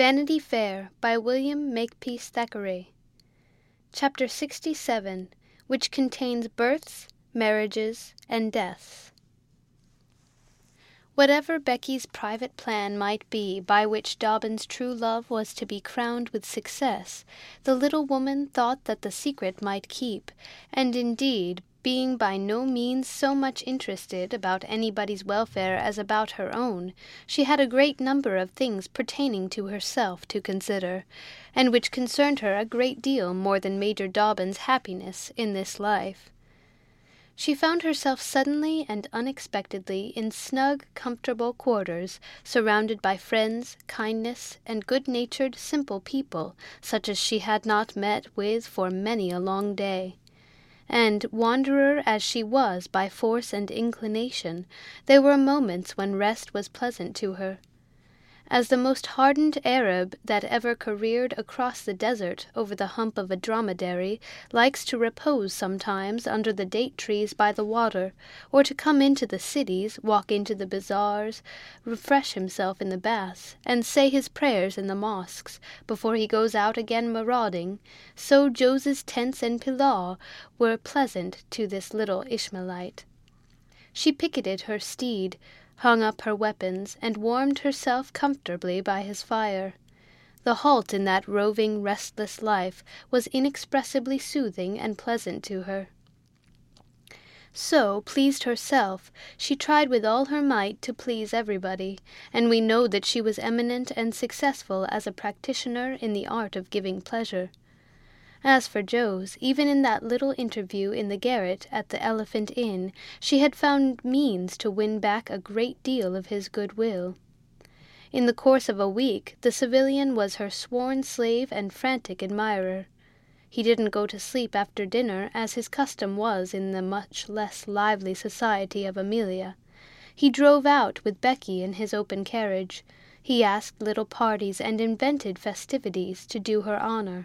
Vanity Fair by William Makepeace Thackeray. Chapter 67, which contains births, marriages, and deaths. Whatever Becky's private plan might be by which Dobbin's true love was to be crowned with success, the little woman thought that the secret might keep, and indeed, being by no means so much interested about anybody's welfare as about her own, she had a great number of things pertaining to herself to consider, and which concerned her a great deal more than Major Dobbin's happiness in this life. She found herself suddenly and unexpectedly in snug, comfortable quarters, surrounded by friends, kindness, and good-natured, simple people, such as she had not met with for many a long day. And, wanderer as she was by force and inclination, there were moments when rest was pleasant to her. As the most hardened Arab that ever careered across the desert over the hump of a dromedary likes to repose sometimes under the date trees by the water, or to come into the cities, walk into the bazaars, refresh himself in the baths, and say his prayers in the mosques, before he goes out again marauding, so Jose's tents and pilaw were pleasant to this little Ishmaelite. She picketed her steed, hung up her weapons, and warmed herself comfortably by his fire. The halt in that roving, restless life was inexpressibly soothing and pleasant to her. So, pleased herself, she tried with all her might to please everybody, and we know that she was eminent and successful as a practitioner in the art of giving pleasure. As for Jose, even in that little interview in the garret at the Elephant Inn, she had found means to win back a great deal of his goodwill. In the course of a week, the civilian was her sworn slave and frantic admirer. He didn't go to sleep after dinner, as his custom was in the much less lively society of Amelia. He drove out with Becky in his open carriage. He asked little parties and invented festivities to do her honor.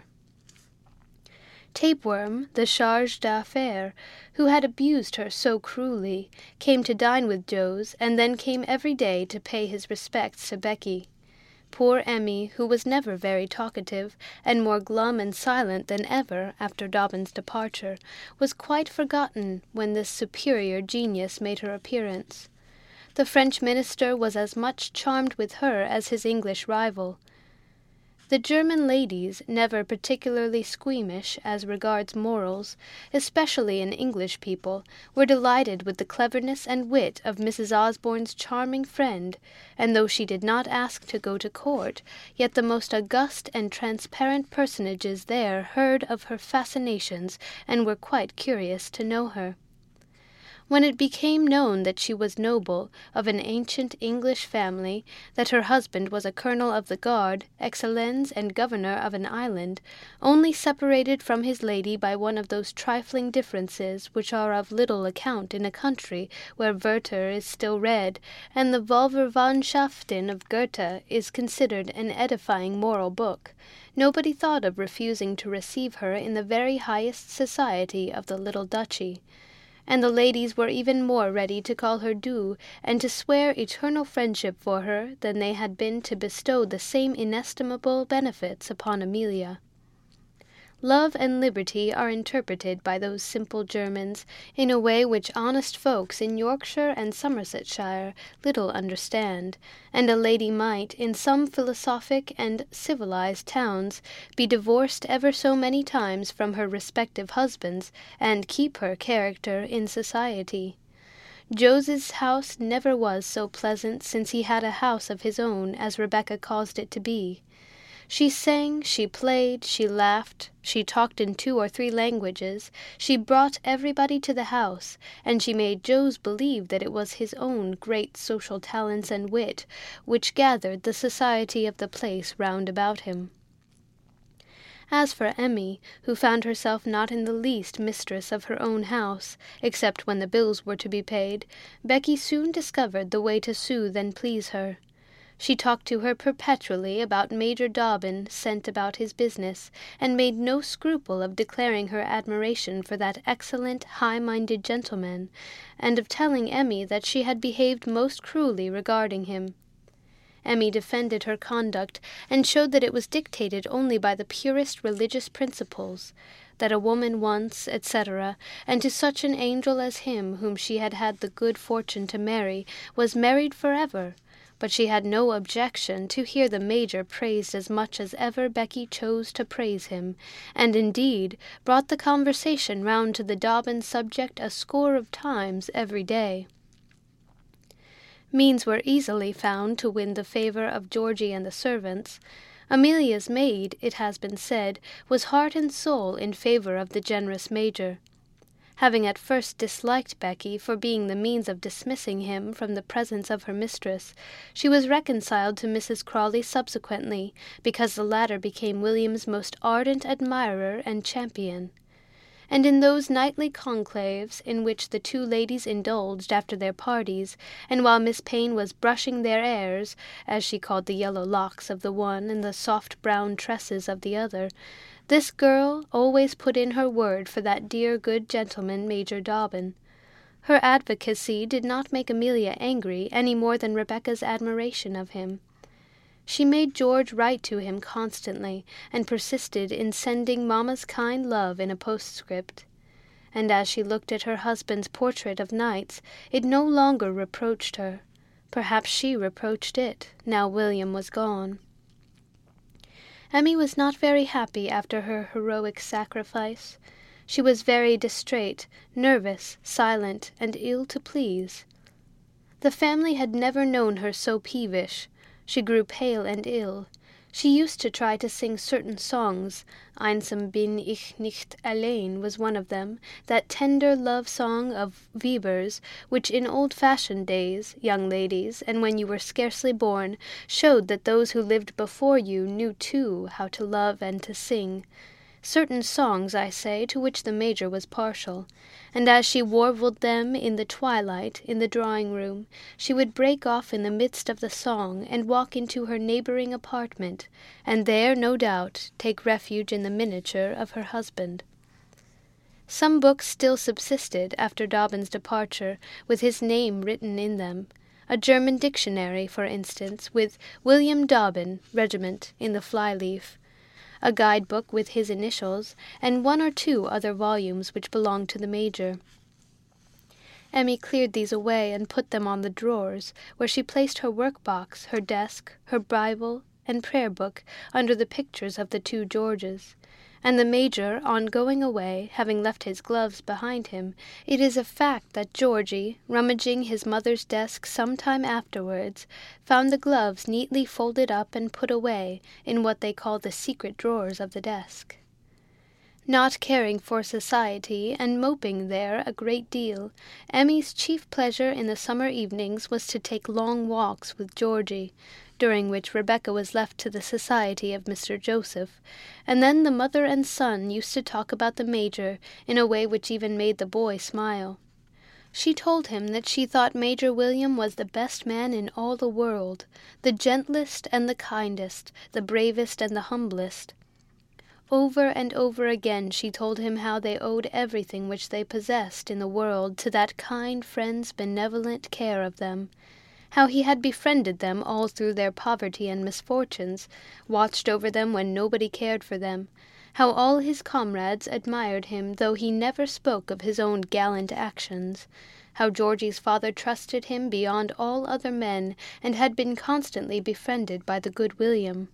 Tapeworm, the charge d'affaires, who had abused her so cruelly, came to dine with Jose, and then came every day to pay his respects to Becky. Poor Emmy, who was never very talkative, and more glum and silent than ever after Dobbin's departure, was quite forgotten when this superior genius made her appearance. The French minister was as much charmed with her as his English rival. The German ladies, never particularly squeamish as regards morals, especially in English people, were delighted with the cleverness and wit of Mrs. Osborne's charming friend, and though she did not ask to go to court, yet the most august and transparent personages there heard of her fascinations and were quite curious to know her. When it became known that she was noble, of an ancient English family, that her husband was a colonel of the guard, excellence, and governor of an island, only separated from his lady by one of those trifling differences which are of little account in a country where Werther is still read, and the Vulverwandtschaften of Goethe is considered an edifying moral book, nobody thought of refusing to receive her in the very highest society of the little duchy. And the ladies were even more ready to call her due, and to swear eternal friendship for her, than they had been to bestow the same inestimable benefits upon Amelia. Love and liberty are interpreted by those simple Germans in a way which honest folks in Yorkshire and Somersetshire little understand, and a lady might, in some philosophic and civilized towns, be divorced ever so many times from her respective husbands, and keep her character in society. Jose's house never was so pleasant since he had a house of his own, as Rebecca caused it to be. She sang, she played, she laughed, she talked in 2 or 3 languages, she brought everybody to the house, and she made Jose believe that it was his own great social talents and wit which gathered the society of the place round about him. As for Emmy, who found herself not in the least mistress of her own house, except when the bills were to be paid, Becky soon discovered the way to soothe and please her. She talked to her perpetually about Major Dobbin sent about his business, and made no scruple of declaring her admiration for that excellent, high-minded gentleman, and of telling Emmy that she had behaved most cruelly regarding him. Emmy defended her conduct, and showed that it was dictated only by the purest religious principles, that a woman once, etc., and to such an angel as him whom she had had the good fortune to marry, was married forever. But she had no objection to hear the Major praised as much as ever Becky chose to praise him, and indeed brought the conversation round to the Dobbin subject a score of times every day. Means were easily found to win the favour of Georgie and the servants. Amelia's maid, it has been said, was heart and soul in favour of the generous Major. Having at first disliked Becky for being the means of dismissing him from the presence of her mistress, she was reconciled to Mrs. Crawley subsequently, because the latter became William's most ardent admirer and champion. And in those nightly conclaves in which the two ladies indulged after their parties, and while Miss Payne was brushing their airs, as she called the yellow locks of the one and the soft brown tresses of the other, this girl always put in her word for that dear good gentleman Major Dobbin. Her advocacy did not make Amelia angry any more than Rebecca's admiration of him. She made George write to him constantly, and persisted in sending Mamma's kind love in a postscript. And as she looked at her husband's portrait of nights, it no longer reproached her. Perhaps she reproached it, now William was gone. Emmy was not very happy after her heroic sacrifice. She was very distrait, nervous, silent, and ill to please. The family had never known her so peevish. She grew pale and ill. She used to try to sing certain songs. Einsam bin ich nicht allein was one of them, that tender love-song of Weber's, which in old-fashioned days, young ladies, and when you were scarcely born, showed that those who lived before you knew too how to love and to sing. Certain songs, I say, to which the Major was partial, and as she warbled them in the twilight in the drawing-room, she would break off in the midst of the song and walk into her neighbouring apartment, and there, no doubt, take refuge in the miniature of her husband. Some books still subsisted after Dobbin's departure, with his name written in them. A German dictionary, for instance, with William Dobbin, Regiment, in the fly-leaf. A guide-book with his initials, and one or two other volumes which belonged to the Major. Emmy cleared these away and put them on the drawers, where she placed her work-box, her desk, her Bible, and prayer-book under the pictures of the two Georges. And the Major, on going away, having left his gloves behind him, it is a fact that Georgie, rummaging his mother's desk some time afterwards, found the gloves neatly folded up and put away in what they call the secret drawers of the desk. Not caring for society, and moping there a great deal, Emmy's chief pleasure in the summer evenings was to take long walks with Georgie, during which Rebecca was left to the society of Mr. Joseph, and then the mother and son used to talk about the Major in a way which even made the boy smile. She told him that she thought Major William was the best man in all the world, the gentlest and the kindest, the bravest and the humblest. Over and over again she told him how they owed everything which they possessed in the world to that kind friend's benevolent care of them, how he had befriended them all through their poverty and misfortunes, watched over them when nobody cared for them, how all his comrades admired him though he never spoke of his own gallant actions, how Georgie's father trusted him beyond all other men, and had been constantly befriended by the good William.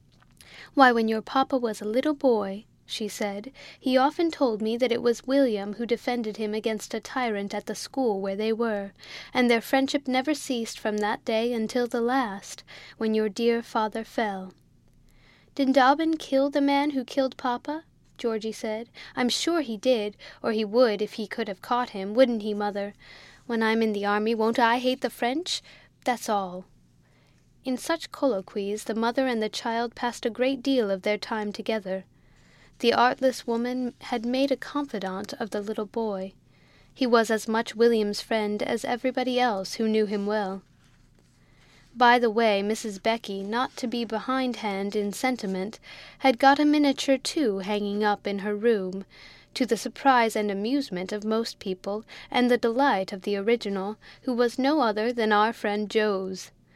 "Why, when your papa was a little boy," she said, "he often told me that it was William who defended him against a tyrant at the school where they were, and their friendship never ceased from that day until the last, when your dear father fell." "Did Dobbin kill the man who killed papa?" Georgie said. "I'm sure he did, or he would if he could have caught him, wouldn't he, Mother? When I'm in the army, won't I hate the French? That's all." In such colloquies the mother and the child passed a great deal of their time together. The artless woman had made a confidant of the little boy. He was as much William's friend as everybody else who knew him well. By the way, Mrs. Becky, not to be behindhand in sentiment, had got a miniature too hanging up in her room, to the surprise and amusement of most people, and the delight of the original, who was no other than our friend Joe's.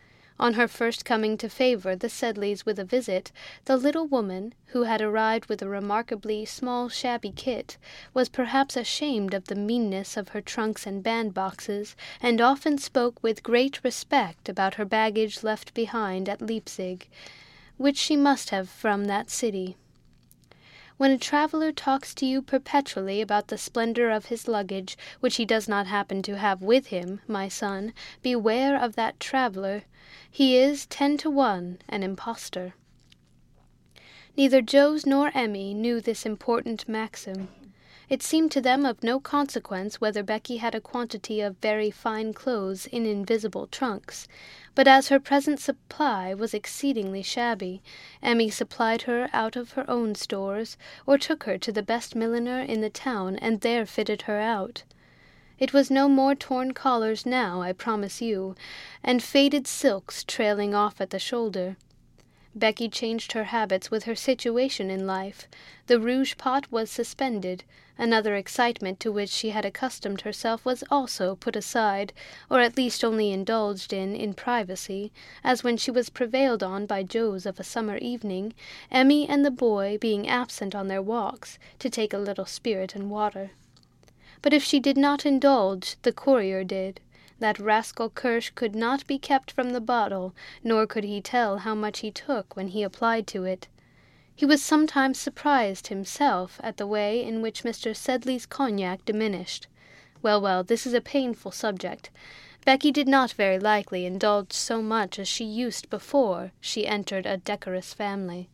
On her first coming to favor the Sedleys with a visit, the little woman, who had arrived with a remarkably small shabby kit, was perhaps ashamed of the meanness of her trunks and bandboxes, and often spoke with great respect about her baggage left behind at Leipzig, which she must have from that city. When a traveller talks to you perpetually about the splendor of his luggage, which he does not happen to have with him, my son, beware of that traveller. He is 10 to 1 an impostor. Neither Jose nor Emmy knew this important maxim. It seemed to them of no consequence whether Becky had a quantity of very fine clothes in invisible trunks, but as her present supply was exceedingly shabby, Emmy supplied her out of her own stores, or took her to the best milliner in the town and there fitted her out. It was no more torn collars now, I promise you, and faded silks trailing off at the shoulder. Becky changed her habits with her situation in life. The rouge-pot was suspended. Another excitement to which she had accustomed herself was also put aside, or at least only indulged in privacy, as when she was prevailed on by Jose of a summer evening, Emmy and the boy being absent on their walks, to take a little spirit and water. But if she did not indulge, the courier did. That rascal Kirsch could not be kept from the bottle, nor could he tell how much he took when he applied to it. He was sometimes surprised himself at the way in which Mr. Sedley's cognac diminished. Well, this is a painful subject. Becky did not very likely indulge so much as she used before she entered a decorous family.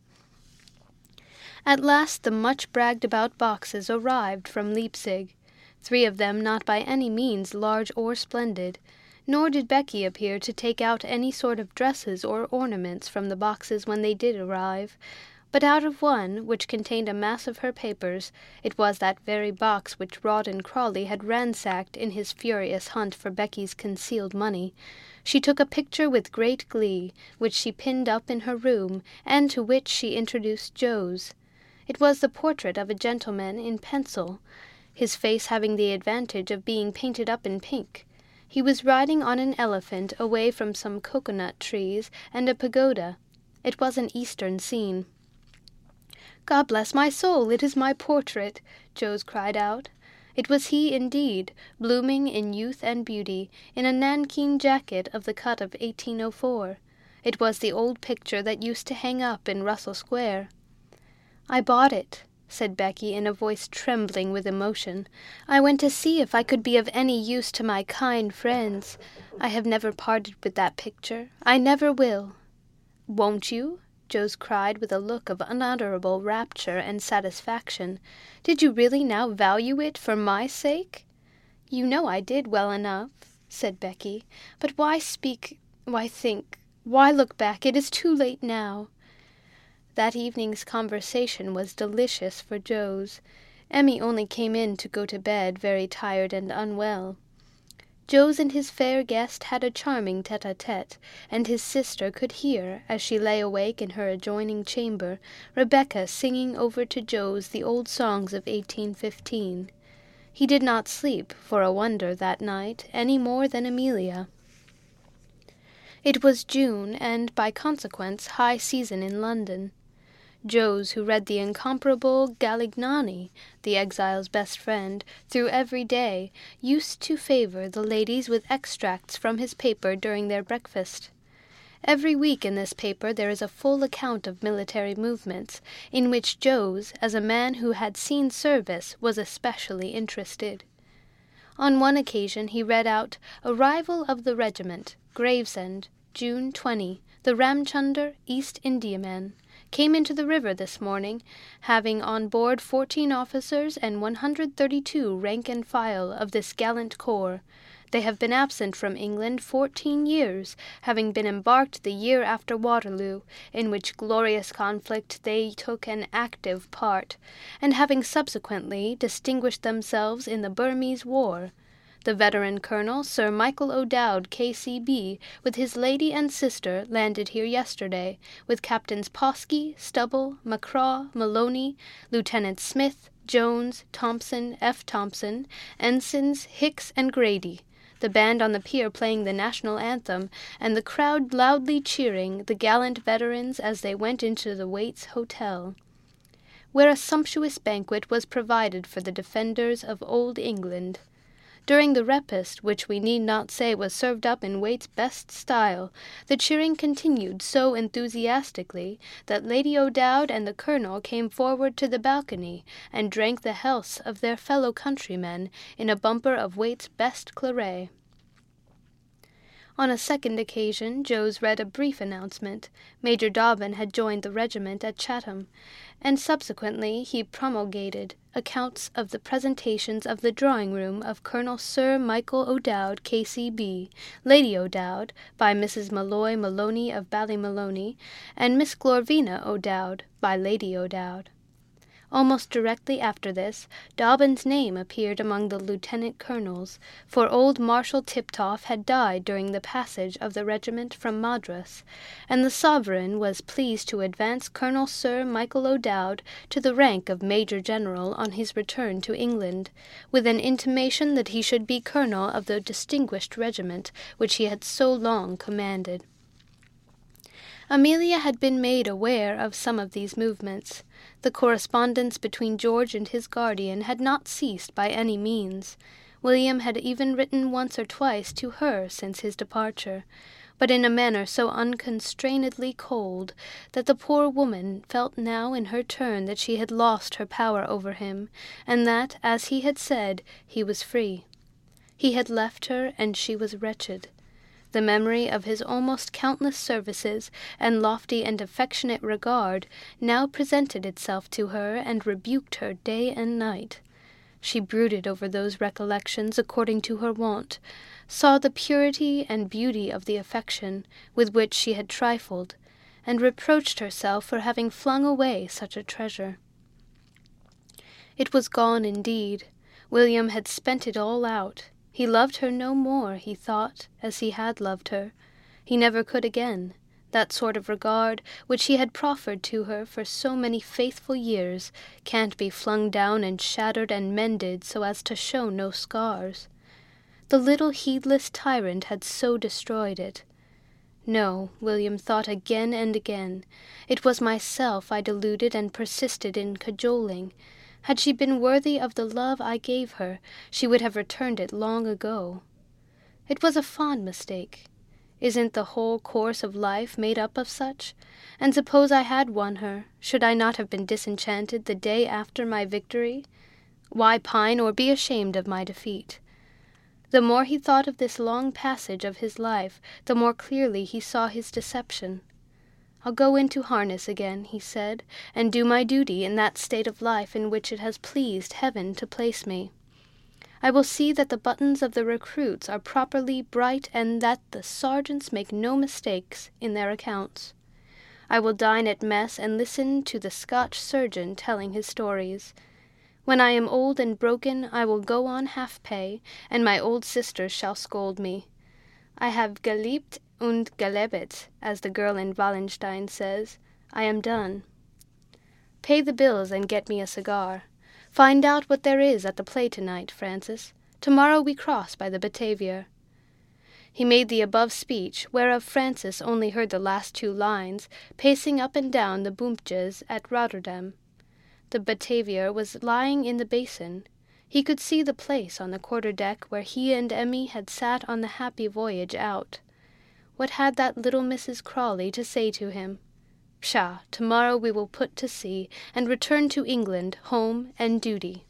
At last the much-bragged-about boxes arrived from Leipzig. 3 of them not by any means large or splendid, nor did Becky appear to take out any sort of dresses or ornaments from the boxes when they did arrive, but out of one, which contained a mass of her papers, it was that very box which Rawdon Crawley had ransacked in his furious hunt for Becky's concealed money, she took a picture with great glee, which she pinned up in her room, and to which she introduced Jose. It was the portrait of a gentleman in pencil, his face having the advantage of being painted up in pink. He was riding on an elephant away from some cocoanut trees and a pagoda. It was an Eastern scene. "God bless my soul, it is my portrait!" Jose cried out. It was he indeed, blooming in youth and beauty, in a nankeen jacket of the cut of 1804. It was the old picture that used to hang up in Russell Square. "I bought it," said Becky in a voice trembling with emotion. "I went to see if I could be of any use to my kind friends. I have never parted with that picture. I never will." "Won't you?" Jose cried with a look of unutterable rapture and satisfaction. "Did you really now value it for my sake?" "You know I did well enough," said Becky. "But why speak, why think, why look back? It is too late now." That evening's conversation was delicious for Jose. Emmy only came in to go to bed, very tired and unwell. Jose and his fair guest had a charming tete-a-tete, and his sister could hear, as she lay awake in her adjoining chamber, Rebecca singing over to Jose the old songs of 1815. He did not sleep, for a wonder, that night, any more than Amelia. It was June, and, by consequence, high season in London. Jose, who read the incomparable Galignani, the exile's best friend, through every day, used to favor the ladies with extracts from his paper during their breakfast. Every week in this paper there is a full account of military movements, in which Jose, as a man who had seen service, was especially interested. On one occasion he read out, "Arrival of the regiment, Gravesend, June 20, the Ramchunder East Indiaman. Came into the river this morning, having on board 14 officers and 132 rank and file of this gallant corps. They have been absent from England 14 years, having been embarked the year after Waterloo, in which glorious conflict they took an active part, and having subsequently distinguished themselves in the Burmese War. The veteran colonel, Sir Michael O'Dowd, K.C.B., with his lady and sister, landed here yesterday, with Captains Poskey, Stubble, Macraw, Maloney, Lieutenants Smith, Jones, Thompson, F. Thompson, Ensigns Hicks and Grady. the band on the pier playing the national anthem, and the crowd loudly cheering the gallant veterans as they went into the Waits Hotel, where a sumptuous banquet was provided for the defenders of Old England. During the repast, which we need not say was served up in Waite's best style, the cheering continued so enthusiastically that Lady O'Dowd and the Colonel came forward to the balcony and drank the healths of their fellow countrymen in a bumper of Waite's best claret. On a second occasion, Joes read a brief announcement. Major Dobbin had joined the regiment at Chatham, and subsequently he promulgated accounts of the presentations of the drawing-room of Colonel Sir Michael O'Dowd, K.C.B., Lady O'Dowd, by Mrs. Malloy Maloney of Ballymaloney, and Miss Glorvina O'Dowd, by Lady O'Dowd. Almost directly after this, Dobbin's name appeared among the lieutenant colonels, for old Marshal Tiptoft had died during the passage of the regiment from Madras, and the sovereign was pleased to advance Colonel Sir Michael O'Dowd to the rank of Major General on his return to England, with an intimation that he should be colonel of the distinguished regiment which he had so long commanded. Amelia had been made aware of some of these movements. The correspondence between George and his guardian had not ceased by any means. William had even written once or twice to her since his departure, but in a manner so unconstrainedly cold that the poor woman felt now in her turn that she had lost her power over him, and that, as he had said, he was free. He had left her, and she was wretched. The memory of his almost countless services and lofty and affectionate regard now presented itself to her and rebuked her day and night. She brooded over those recollections according to her wont, saw the purity and beauty of the affection with which she had trifled, and reproached herself for having flung away such a treasure. It was gone indeed. William had spent it all out. He loved her no more, he thought, as he had loved her. He never could again. That sort of regard which he had proffered to her for so many faithful years can't be flung down and shattered and mended so as to show no scars. The little heedless tyrant had so destroyed it. No, William thought again and again. It was myself I deluded and persisted in cajoling. Had she been worthy of the love I gave her, she would have returned it long ago. It was a fond mistake. Isn't the whole course of life made up of such? And suppose I had won her, should I not have been disenchanted the day after my victory? Why pine or be ashamed of my defeat? The more he thought of this long passage of his life, the more clearly he saw his deception. "I'll go into harness again," he said, "and do my duty in that state of life in which it has pleased Heaven to place me. I will see that the buttons of the recruits are properly bright and that the sergeants make no mistakes in their accounts. I will dine at mess and listen to the Scotch surgeon telling his stories. When I am old and broken, I will go on half-pay, and my old sisters shall scold me. I have geliebt und gelebet, as the girl in Wallenstein says. I am done. Pay the bills and get me a cigar. Find out what there is at the play tonight, Francis. Tomorrow we cross by the Batavia." He made the above speech, whereof Francis only heard the last 2 lines, pacing up and down the Boompjes at Rotterdam. The Batavia was lying in the basin. He could see the place on the quarter-deck where he and Emmy had sat on the happy voyage out. What had that little Mrs. Crawley to say to him? Pshaw, tomorrow we will put to sea, and return to England, home, and duty.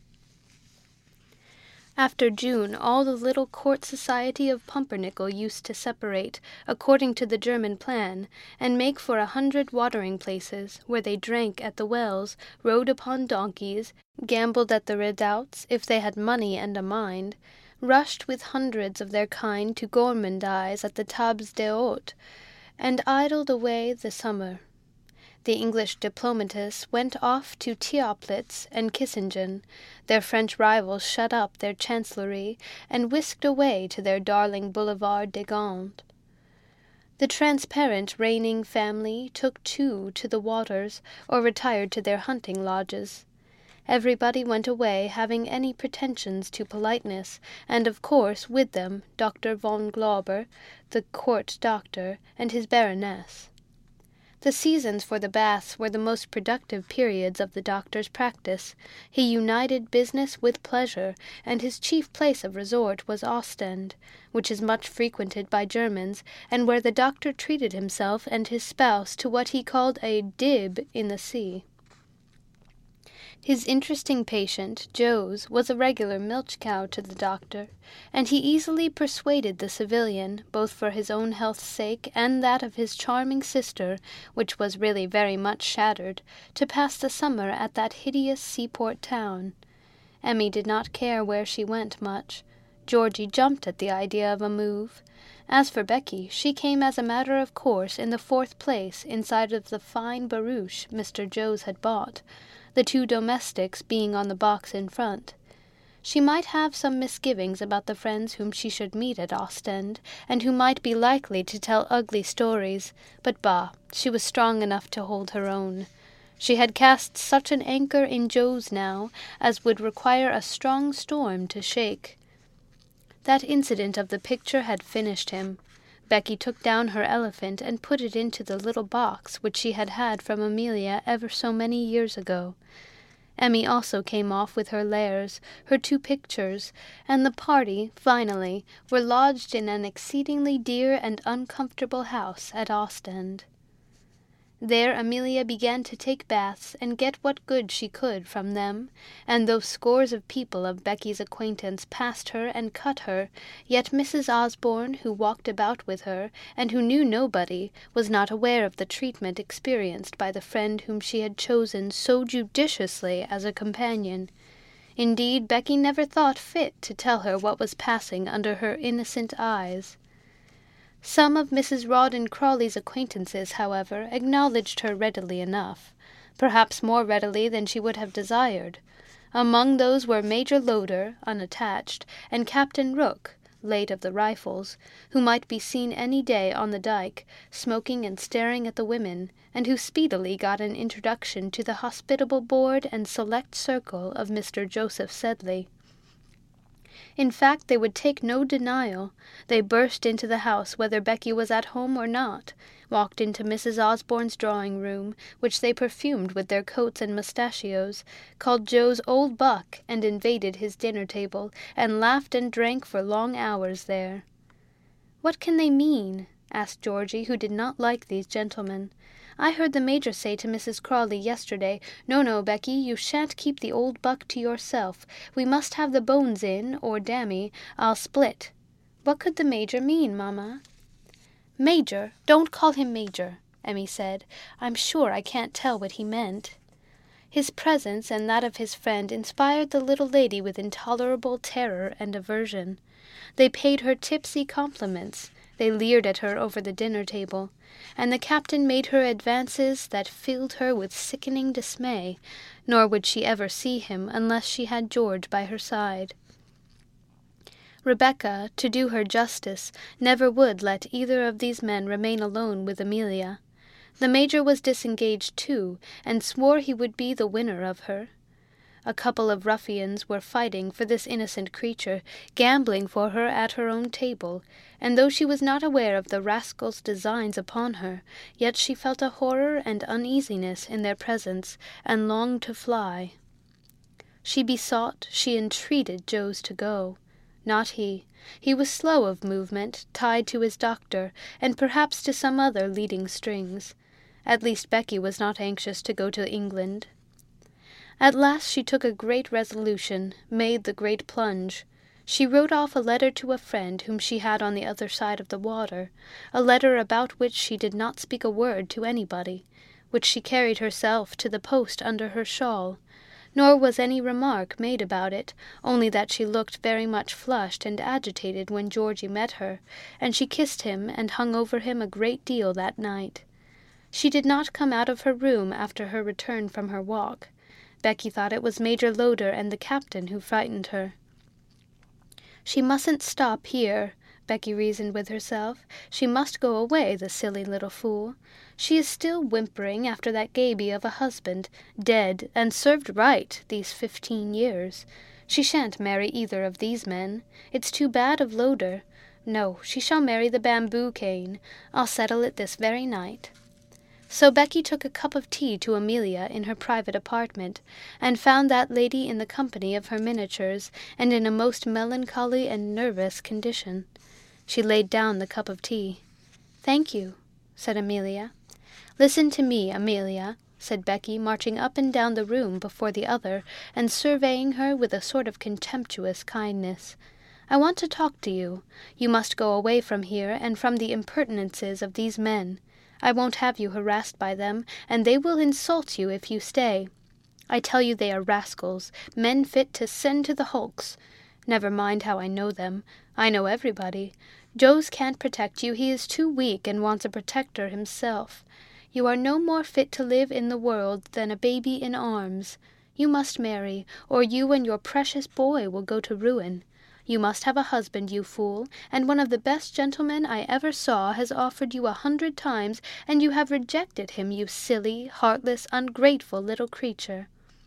After June, all the little court society of Pumpernickel used to separate, according to the German plan, and make for 100 watering-places, where they drank at the wells, rode upon donkeys, gambled at the redoubts, if they had money and a mind, rushed with hundreds of their kind to gourmandize at the tables d'hôte, and idled away the summer. The English diplomatists went off to Teoplitz and Kissingen, their French rivals shut up their chancellery, and whisked away to their darling Boulevard des Gants. The transparent reigning family took to the waters, or retired to their hunting lodges. Everybody went away having any pretensions to politeness, and of course with them Dr. von Glauber, the court doctor, and his baroness. The seasons for the baths were the most productive periods of the doctor's practice. He united business with pleasure, and his chief place of resort was Ostend, which is much frequented by Germans, and where the doctor treated himself and his spouse to what he called a dib in the sea. His interesting patient, Jose, was a regular milch-cow to the doctor, and he easily persuaded the civilian, both for his own health's sake and that of his charming sister, which was really very much shattered, to pass the summer at that hideous seaport town. Emmy did not care where she went much. Georgie jumped at the idea of a move. As for Becky, she came as a matter of course in the 4th place inside of the fine barouche Mr. Jose had bought, the 2 domestics being on the box in front. She might have some misgivings about the friends whom she should meet at Ostend, and who might be likely to tell ugly stories, but bah, she was strong enough to hold her own. She had cast such an anchor in Jose now as would require a strong storm to shake. That incident of the picture had finished him. Becky took down her elephant and put it into the little box which she had had from Amelia ever so many years ago. Emmy also came off with her lares, her 2 pictures, and the party, finally, were lodged in an exceedingly dear and uncomfortable house at Ostend. There Amelia began to take baths and get what good she could from them, and though scores of people of Becky's acquaintance passed her and cut her, yet Mrs. Osborne, who walked about with her, and who knew nobody, was not aware of the treatment experienced by the friend whom she had chosen so judiciously as a companion. Indeed, Becky never thought fit to tell her what was passing under her innocent eyes. Some of Mrs. Rawdon Crawley's acquaintances, however, acknowledged her readily enough, perhaps more readily than she would have desired. Among those were Major Loder, unattached, and Captain Rooke, late of the Rifles, who might be seen any day on the dyke, smoking and staring at the women, and who speedily got an introduction to the hospitable board and select circle of Mr. Joseph Sedley. In fact, they would take no denial. They burst into the house whether Becky was at home or not, walked into Mrs. Osborne's drawing-room, which they perfumed with their coats and mustachios, called Joe's old buck, and invaded his dinner-table, and laughed and drank for long hours there. "What can they mean?" asked Georgie, who did not like these gentlemen. "I heard the Major say to Mrs. Crawley yesterday, 'No, Becky, you shan't keep the old buck to yourself. We must have the bones in, or, dammy, I'll split.' What could the Major mean, mamma?" "Major? Don't call him Major," Emmy said. "I'm sure I can't tell what he meant." His presence and that of his friend inspired the little lady with intolerable terror and aversion. They paid her tipsy compliments. They leered at her over the dinner-table, and the captain made her advances that filled her with sickening dismay, nor would she ever see him unless she had George by her side. Rebecca, to do her justice, never would let either of these men remain alone with Amelia. The Major was disengaged too, and swore he would be the winner of her. A couple of ruffians were fighting for this innocent creature, gambling for her at her own table, and though she was not aware of the rascals' designs upon her, yet she felt a horror and uneasiness in their presence, and longed to fly. She besought, she entreated Jose to go. Not he. He was slow of movement, tied to his doctor, and perhaps to some other leading strings. At least Becky was not anxious to go to England. At last she took a great resolution, made the great plunge. She wrote off a letter to a friend whom she had on the other side of the water, a letter about which she did not speak a word to anybody, which she carried herself to the post under her shawl, nor was any remark made about it, only that she looked very much flushed and agitated when Georgie met her, and she kissed him and hung over him a great deal that night. She did not come out of her room after her return from her walk. Becky thought it was Major Loder and the captain who frightened her. "She mustn't stop here," Becky reasoned with herself. She must go away, the silly little fool. She is still whimpering after that gaby of a husband, dead, and served right these 15 years. She shan't marry either of these men. It's too bad of Loder. No, she shall marry the bamboo cane. I'll settle it this very night. So Becky took a cup of tea to Amelia in her private apartment, and found that lady in the company of her miniatures, and in a most melancholy and nervous condition. She laid down the cup of tea. "Thank you," said Amelia. "Listen to me, Amelia," said Becky, marching up and down the room before the other, and surveying her with a sort of contemptuous kindness. "I want to talk to you. You must go away from here and from the impertinences of these men. I won't have you harassed by them, and they will insult you if you stay. I tell you they are rascals, men fit to send to the hulks. Never mind how I know them. I know everybody. Jose can't protect you. He is too weak and wants a protector himself. You are no more fit to live in the world than a baby in arms. You must marry, or you and your precious boy will go to ruin. You must have a husband, you fool, and one of the best gentlemen I ever saw has offered you 100 times, and you have rejected him, you silly, heartless, ungrateful little creature."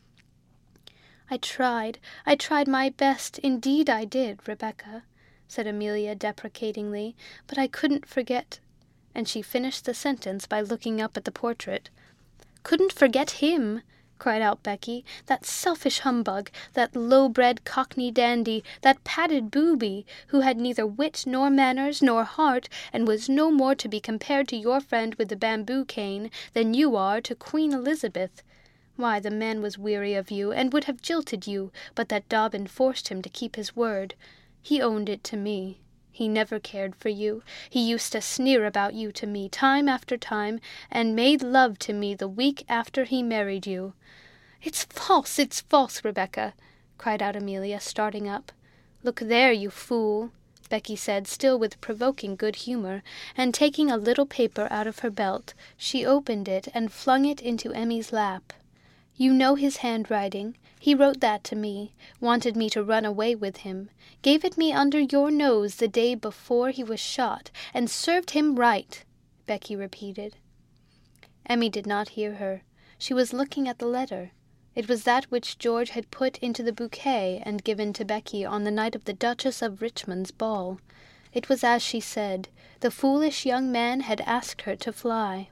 I tried my best, indeed I did, Rebecca," said Amelia deprecatingly, "but I couldn't forget—" and she finished the sentence by looking up at the portrait. "Couldn't forget him!" cried out Becky, "that selfish humbug, that low-bred cockney dandy, that padded booby, who had neither wit nor manners nor heart, and was no more to be compared to your friend with the bamboo cane than you are to Queen Elizabeth. Why, the man was weary of you, and would have jilted you, but that Dobbin forced him to keep his word. He owned it to me. He never cared for you. He used to sneer about you to me, time after time, and made love to me the week after he married you." It's false, Rebecca," cried out Amelia, starting up. "Look there, you fool," Becky said, still with provoking good humour, and taking a little paper out of her belt, she opened it and flung it into Emmie's lap. "You know his handwriting. He wrote that to me, wanted me to run away with him, gave it me under your nose the day before he was shot, and served him right," Becky repeated. Emmie did not hear her. She was looking at the letter. It was that which George had put into the bouquet and given to Becky on the night of the Duchess of Richmond's ball. It was as she said. The foolish young man had asked her to fly.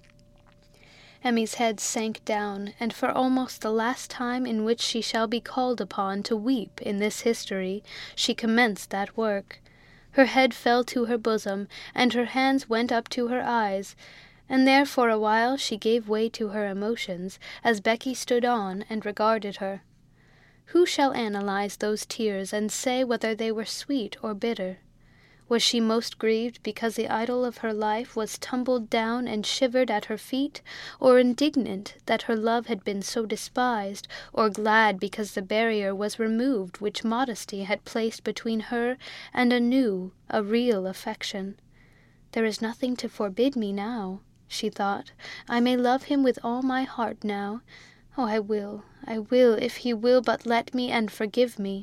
Emmie's head sank down, and for almost the last time in which she shall be called upon to weep in this history, she commenced that work. Her head fell to her bosom, and her hands went up to her eyes, and there for a while she gave way to her emotions, as Becky stood on and regarded her. Who shall analyze those tears and say whether they were sweet or bitter? Was she most grieved because the idol of her life was tumbled down and shivered at her feet, or indignant that her love had been so despised, or glad because the barrier was removed which modesty had placed between her and a real affection? "There is nothing to forbid me now," she thought. "I may love him with all my heart now. Oh, I will, if he will but let me and forgive me."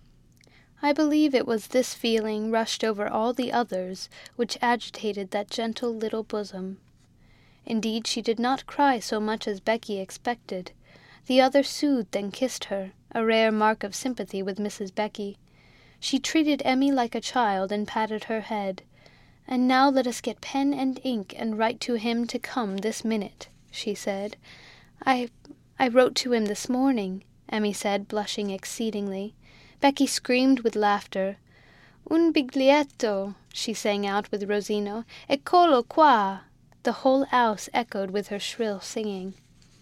I believe it was this feeling rushed over all the others which agitated that gentle little bosom. Indeed, she did not cry so much as Becky expected. The other soothed and kissed her, a rare mark of sympathy with Mrs. Becky. She treated Emmie like a child and patted her head. "And now let us get pen and ink and write to him to come this minute," she said. I wrote to him this morning," Emmie said, blushing exceedingly. Becky screamed with laughter. "Un biglietto," she sang out with Rosino. "Eccolo qua!" The whole house echoed with her shrill singing.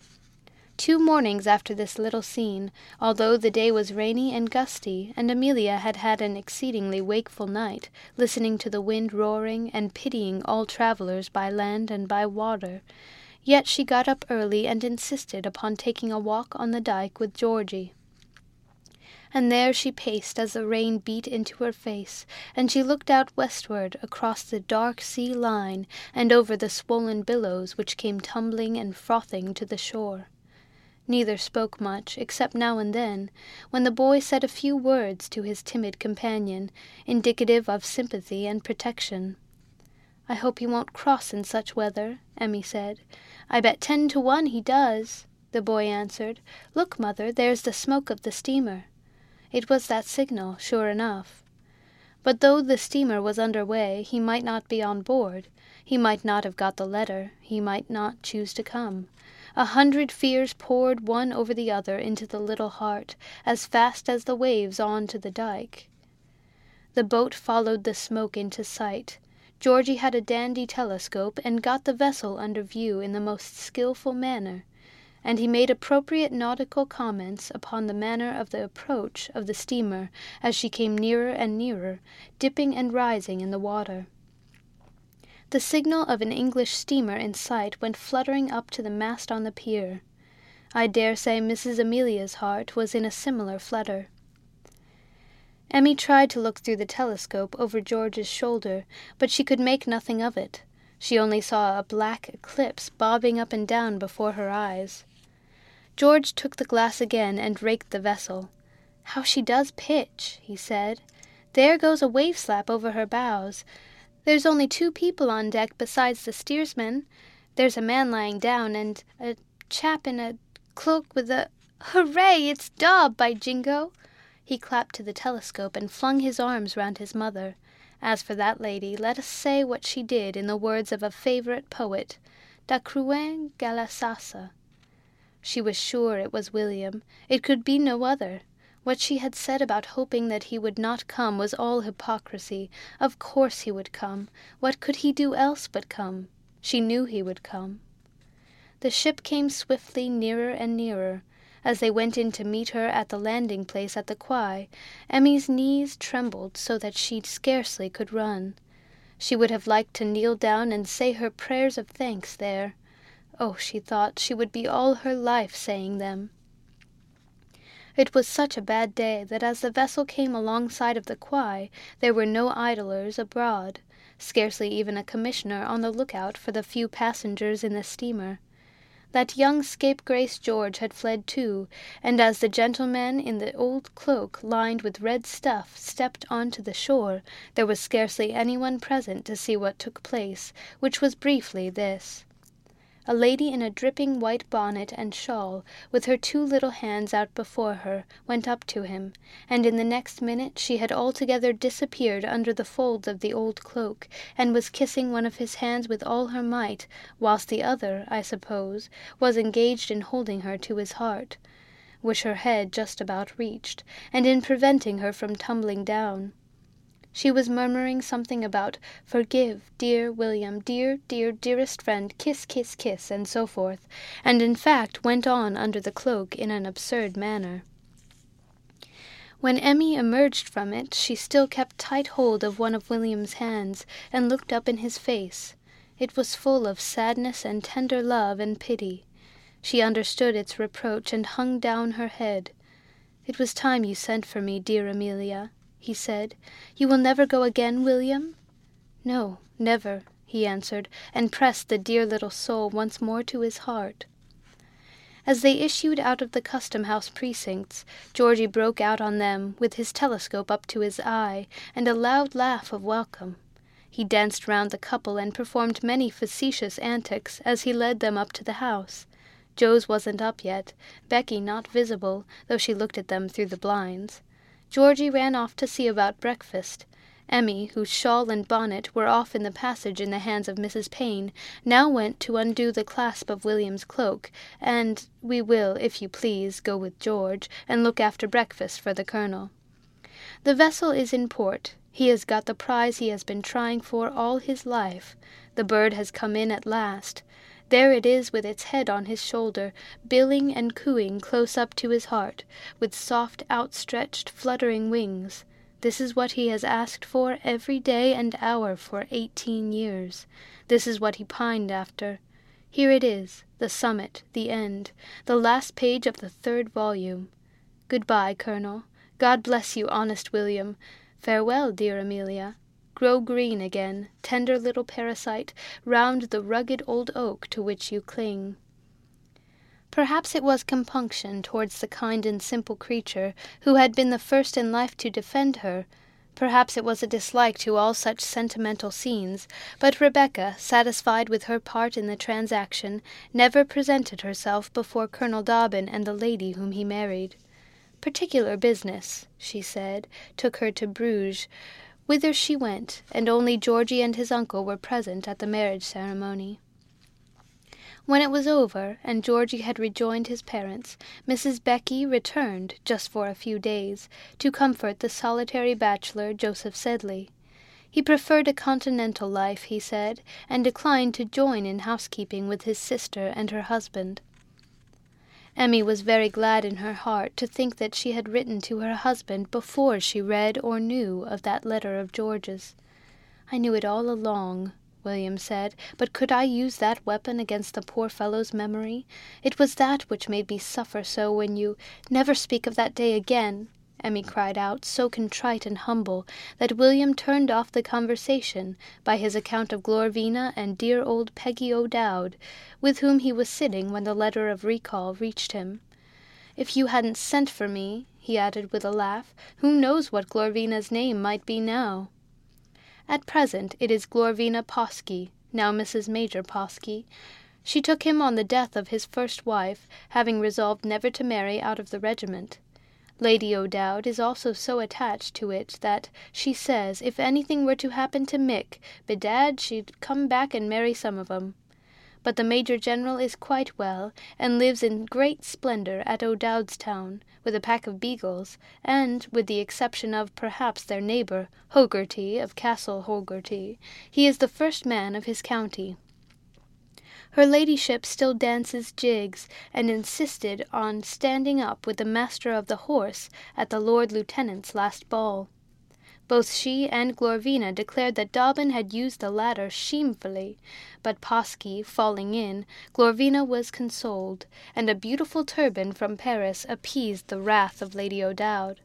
2 mornings after this little scene, although the day was rainy and gusty, and Amelia had had an exceedingly wakeful night, listening to the wind roaring and pitying all travellers by land and by water, yet she got up early and insisted upon taking a walk on the dyke with Georgie. And there she paced as the rain beat into her face, and she looked out westward across the dark sea line and over the swollen billows which came tumbling and frothing to the shore. Neither spoke much, except now and then, when the boy said a few words to his timid companion, indicative of sympathy and protection. "I hope he won't cross in such weather," Emmy said. "I bet 10 to 1 he does," the boy answered. "Look, Mother, there's the smoke of the steamer." It was that signal, sure enough. But though the steamer was under way, he might not be on board. He might not have got the letter. He might not choose to come. 100 fears poured one over the other into the little heart, as fast as the waves on to the dike. The boat followed the smoke into sight. Georgie had a dandy telescope and got the vessel under view in the most skilful manner, and he made appropriate nautical comments upon the manner of the approach of the steamer as she came nearer and nearer, dipping and rising in the water. The signal of an English steamer in sight went fluttering up to the mast on the pier. I dare say Mrs. Amelia's heart was in a similar flutter. Emmy tried to look through the telescope over George's shoulder, but she could make nothing of it. She only saw a black eclipse bobbing up and down before her eyes. George took the glass again and raked the vessel. "How she does pitch," he said. "There goes a wave-slap over her bows. There's only 2 people on deck besides the steersman. There's a man lying down, and a chap in a cloak with a... Hooray, it's Dob, by jingo!" He clapped to the telescope and flung his arms round his mother. As for that lady, let us say what she did in the words of a favourite poet, da cruen galasasa. She was sure it was William. It could be no other. What she had said about hoping that he would not come was all hypocrisy. Of course he would come. What could he do else but come? She knew he would come. The ship came swiftly nearer and nearer. As they went in to meet her at the landing place at the quay, Emmy's knees trembled so that she scarcely could run. She would have liked to kneel down and say her prayers of thanks there. Oh, she thought, she would be all her life saying them. It was such a bad day that as the vessel came alongside of the quay, there were no idlers abroad, scarcely even a commissioner on the lookout for the few passengers in the steamer. That young scapegrace George had fled too, and as the gentleman in the old cloak lined with red stuff stepped on to the shore, there was scarcely anyone present to see what took place, which was briefly this. A lady in a dripping white bonnet and shawl, with her 2 little hands out before her, went up to him, and in the next minute she had altogether disappeared under the folds of the old cloak, and was kissing one of his hands with all her might, whilst the other, I suppose, was engaged in holding her to his heart, which her head just about reached, and in preventing her from tumbling down. She was murmuring something about "Forgive, dear William, dear, dear, dearest friend, kiss, kiss, kiss," and so forth, and in fact went on under the cloak in an absurd manner. When Emmy emerged from it, she still kept tight hold of one of William's hands, and looked up in his face. It was full of sadness and tender love and pity. She understood its reproach, and hung down her head. "It was time you sent for me, dear Amelia," he said. "You will never go again, William?" "No, never," he answered, and pressed the dear little soul once more to his heart. As they issued out of the custom-house precincts, Georgie broke out on them, with his telescope up to his eye, and a loud laugh of welcome. He danced round the couple and performed many facetious antics as he led them up to the house. Joe's wasn't up yet, Becky not visible, though she looked at them through the blinds. Georgie ran off to see about breakfast. Emmy, whose shawl and bonnet were off in the passage in the hands of Mrs. Payne, now went to undo the clasp of William's cloak, and we will, if you please, go with George, and look after breakfast for the Colonel. The vessel is in port. He has got the prize he has been trying for all his life. The bird has come in at last. There it is with its head on his shoulder, billing and cooing close up to his heart, with soft outstretched fluttering wings. This is what he has asked for every day and hour for 18 years. This is what he pined after. Here it is, the summit, the end, the last page of the 3rd volume. Good-bye, Colonel. God bless you, honest William. Farewell, dear Amelia. Grow green again, tender little parasite, round the rugged old oak to which you cling. Perhaps it was compunction towards the kind and simple creature who had been the first in life to defend her. Perhaps it was a dislike to all such sentimental scenes, but Rebecca, satisfied with her part in the transaction, never presented herself before Colonel Dobbin and the lady whom he married. Particular business, she said, took her to Bruges, whither she went, and only Georgie and his uncle were present at the marriage ceremony. When it was over, and Georgie had rejoined his parents, Mrs. Becky returned, just for a few days, to comfort the solitary bachelor Joseph Sedley. He preferred a continental life, he said, and declined to join in housekeeping with his sister and her husband. Emmy was very glad in her heart to think that she had written to her husband before she read or knew of that letter of George's. "I knew it all along," William said, "but could I use that weapon against the poor fellow's memory? It was that which made me suffer so when you— Never speak of that day again," Emmy cried out, so contrite and humble that William turned off the conversation by his account of Glorvina and dear old Peggy O'Dowd, with whom he was sitting when the letter of recall reached him. "If you hadn't sent for me," he added with a laugh, "who knows what Glorvina's name might be now?" At present it is Glorvina Poskey, now Mrs. Major Poskey. She took him on the death of his first wife, having resolved never to marry out of the regiment. Lady O'Dowd is also so attached to it that, she says, if anything were to happen to Mick, bedad she'd come back and marry some of 'em. But the Major-General is quite well, and lives in great splendour at O'Dowdstown, with a pack of beagles, and, with the exception of, perhaps, their neighbour, Hogarty of Castle Hogarty, he is the first man of his county. Her ladyship still dances jigs, and insisted on standing up with the master of the horse at the Lord Lieutenant's last ball. Both she and Glorvina declared that Dobbin had used the latter shamefully, but Poskey falling in, Glorvina was consoled, and a beautiful turban from Paris appeased the wrath of Lady O'Dowd.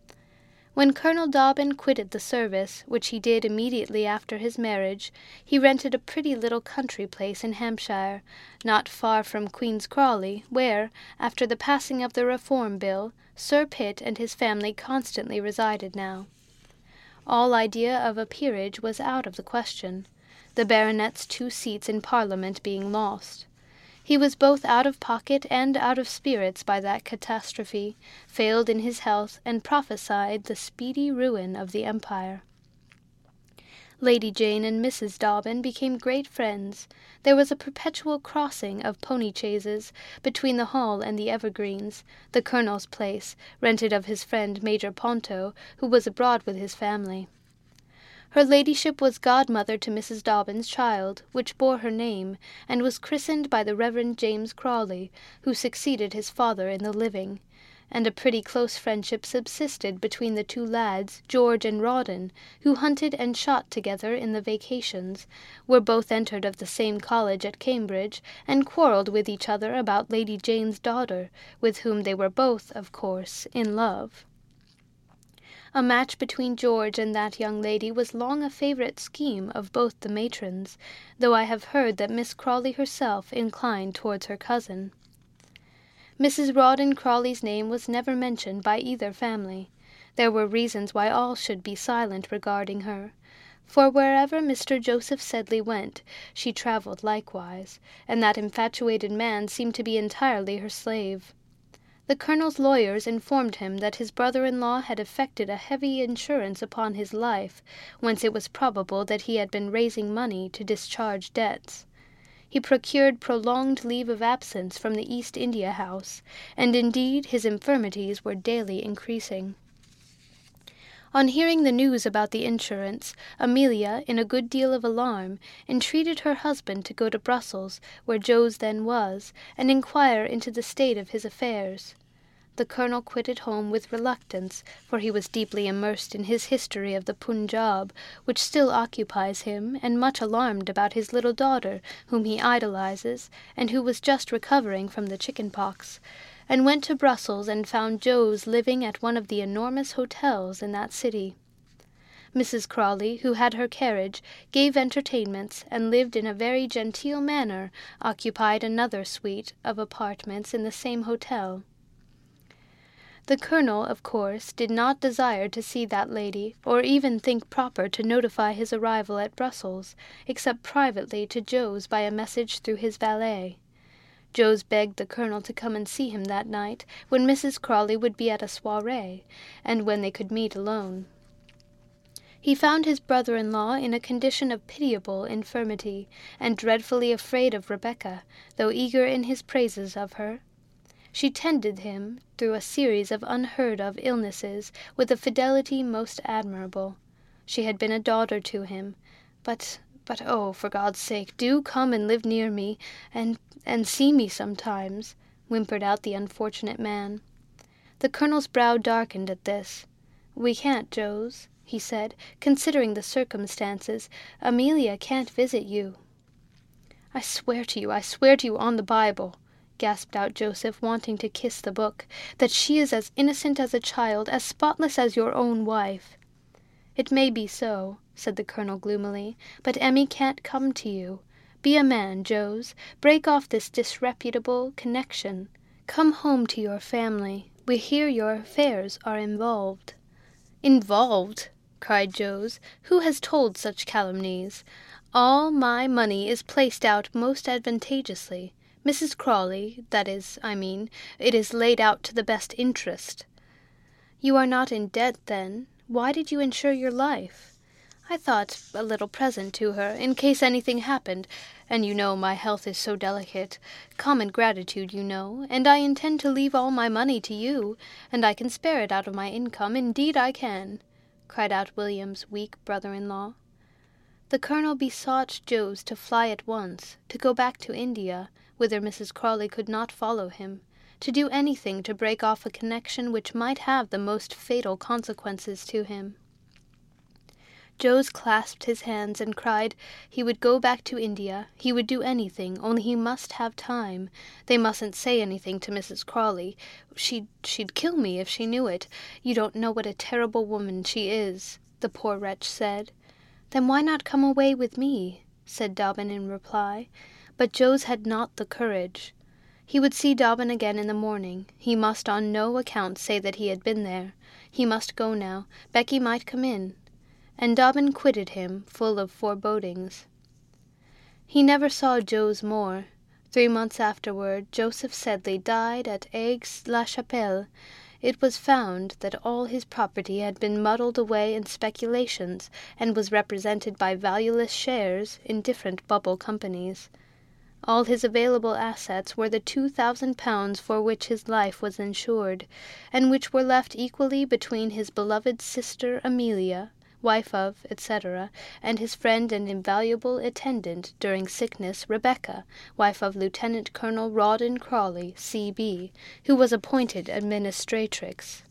When Colonel Dobbin quitted the service, which he did immediately after his marriage, he rented a pretty little country place in Hampshire, not far from Queen's Crawley, where, after the passing of the Reform Bill, Sir Pitt and his family constantly resided now. All idea of a peerage was out of the question, the baronet's 2 seats in Parliament being lost. He was both out of pocket and out of spirits by that catastrophe, failed in his health, and prophesied the speedy ruin of the empire. Lady Jane and Mrs. Dobbin became great friends. There was a perpetual crossing of pony-chaises between the Hall and the Evergreens, the Colonel's place, rented of his friend Major Ponto, who was abroad with his family. Her ladyship was godmother to Mrs. Dobbin's child, which bore her name, and was christened by the Reverend James Crawley, who succeeded his father in the living, and a pretty close friendship subsisted between the 2 lads, George and Rawdon, who hunted and shot together in the vacations, were both entered of the same college at Cambridge, and quarrelled with each other about Lady Jane's daughter, with whom they were both, of course, in love. A match between George and that young lady was long a favourite scheme of both the matrons, though I have heard that Miss Crawley herself inclined towards her cousin. Mrs. Rawdon Crawley's name was never mentioned by either family. There were reasons why all should be silent regarding her, for wherever Mr. Joseph Sedley went, she travelled likewise, and that infatuated man seemed to be entirely her slave. The Colonel's lawyers informed him that his brother-in-law had effected a heavy insurance upon his life, whence it was probable that he had been raising money to discharge debts. He procured prolonged leave of absence from the East India House, and indeed his infirmities were daily increasing. On hearing the news about the insurance, Amelia, in a good deal of alarm, entreated her husband to go to Brussels, where Joes then was, and inquire into the state of his affairs. The Colonel quitted home with reluctance, for he was deeply immersed in his history of the Punjab, which still occupies him, and much alarmed about his little daughter, whom he idolizes, and who was just recovering from the chicken-pox, and went to Brussels and found Joes living at one of the enormous hotels in that city. Mrs. Crawley, who had her carriage, gave entertainments, and lived in a very genteel manner, occupied another suite of apartments in the same hotel. The Colonel, of course, did not desire to see that lady, or even think proper to notify his arrival at Brussels, except privately to Jo's by a message through his valet. Jo's begged the Colonel to come and see him that night, when Mrs. Crawley would be at a soirée, and when they could meet alone. He found his brother-in-law in a condition of pitiable infirmity, and dreadfully afraid of Rebecca, though eager in his praises of her. She tended him through a series of unheard-of illnesses with a fidelity most admirable. She had been a daughter to him. But oh, for God's sake, do come and live near me, and see me sometimes, whimpered out the unfortunate man. The Colonel's brow darkened at this. "We can't, Jos," he said, "considering the circumstances. Amelia can't visit you." I swear to you on the Bible," gasped out Joseph, wanting to kiss the book, "that she is as innocent as a child, as spotless as your own wife." "It may be so," said the Colonel gloomily, "but Emmy can't come to you. Be a man, Jos. Break off this disreputable connection. Come home to your family. We hear your affairs are involved." "Involved?" cried Jos. "Who has told such calumnies? All my money is placed out most advantageously. Mrs. Crawley, that is, it is laid out to the best interest." "You are not in debt, then? Why did you insure your life?" "I thought a little present to her, in case anything happened, and you know my health is so delicate. Common gratitude, you know, and I intend to leave all my money to you, and I can spare it out of my income, indeed I can," cried out William's weak brother-in-law. The Colonel besought Jos to fly at once, to go back to India, whither Mrs. Crawley could not follow him, to do anything to break off a connection which might have the most fatal consequences to him. Jos clasped his hands and cried he would go back to India, he would do anything, only he must have time. They mustn't say anything to Mrs. Crawley. She'd kill me if she knew it. You don't know what a terrible woman she is, the poor wretch said. "Then why not come away with me?" said Dobbin in reply. But Jos had not the courage. He would see Dobbin again in the morning. He must on no account say that he had been there. He must go now. Becky might come in. And Dobbin quitted him, full of forebodings. He never saw Jos more. 3 months afterward, Joseph Sedley died at Aix-la-Chapelle. It was found that all his property had been muddled away in speculations, and was represented by valueless shares in different bubble companies. All his available assets were the £2,000 for which his life was insured, and which were left equally between his beloved sister Amelia, wife of, etc., and his friend and invaluable attendant during sickness, Rebecca, wife of Lieutenant Colonel Rawdon Crawley, C.B., who was appointed administratrix.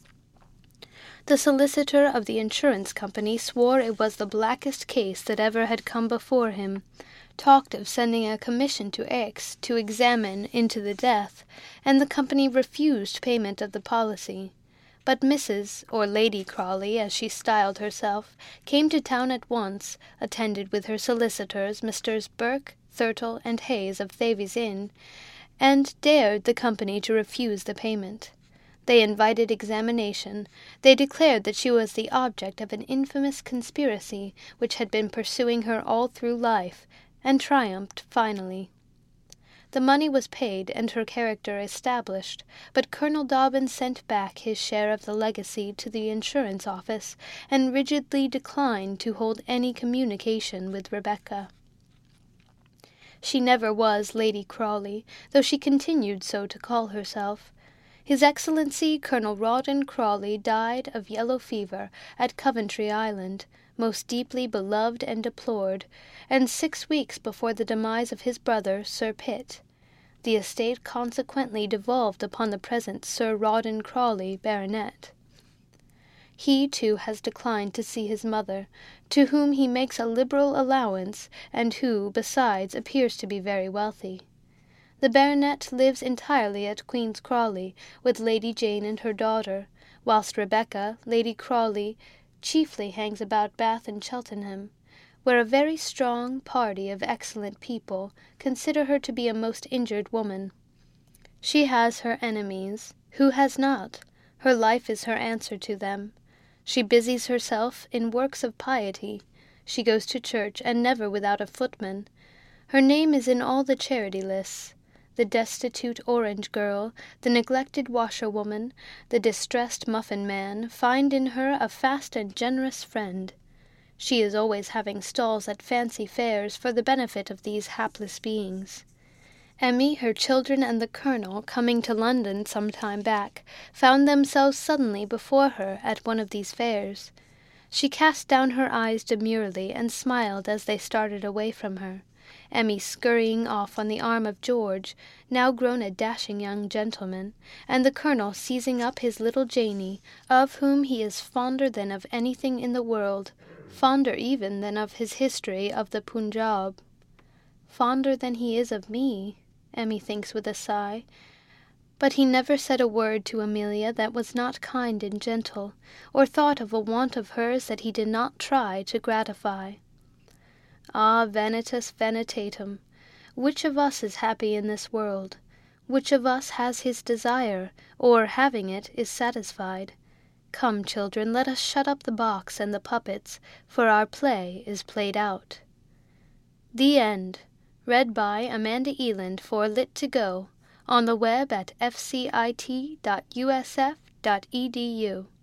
The solicitor of the insurance company swore it was the blackest case that ever had come before him, talked of sending a commission to Aix to examine into the death, and the company refused payment of the policy. But Mrs. or Lady Crawley, as she styled herself, came to town at once, attended with her solicitors, Messrs. Burke, Thurtle, and Hayes of Thavies Inn, and dared the company to refuse the payment. They invited examination. They declared that she was the object of an infamous conspiracy which had been pursuing her all through life, and triumphed finally. The money was paid and her character established, but Colonel Dobbin sent back his share of the legacy to the insurance office, and rigidly declined to hold any communication with Rebecca. She never was Lady Crawley, though she continued so to call herself. His Excellency Colonel Rawdon Crawley died of yellow fever at Coventry Island, most deeply beloved and deplored, and 6 weeks before the demise of his brother, Sir Pitt. The estate consequently devolved upon the present Sir Rawdon Crawley, Baronet. He, too, has declined to see his mother, to whom he makes a liberal allowance, and who, besides, appears to be very wealthy. The Baronet lives entirely at Queen's Crawley, with Lady Jane and her daughter, whilst Rebecca, Lady Crawley, chiefly hangs about Bath and Cheltenham, where a very strong party of excellent people consider her to be a most injured woman. She has her enemies. Who has not? Her life is her answer to them. She busies herself in works of piety. She goes to church, and never without a footman. Her name is in all the charity lists. The destitute orange girl, the neglected washerwoman, the distressed muffin man, find in her a fast and generous friend. She is always having stalls at fancy fairs for the benefit of these hapless beings. Emmy, her children, and the Colonel, coming to London some time back, found themselves suddenly before her at one of these fairs. She cast down her eyes demurely, and smiled as they started away from her, Emmy scurrying off on the arm of George, now grown a dashing young gentleman, and the Colonel seizing up his little Janey, of whom he is fonder than of anything in the world, fonder even than of his history of the Punjab. Fonder than he is of me, Emmy thinks with a sigh. But he never said a word to Amelia that was not kind and gentle, or thought of a want of hers that he did not try to gratify. Ah, vanitas vanitatum! Which of us is happy in this world? Which of us has his desire, or, having it, is satisfied? Come, children, let us shut up the box and the puppets, for our play is played out. The End. Read by Amanda Eland for Lit2Go, on the web at fcit.usf.edu.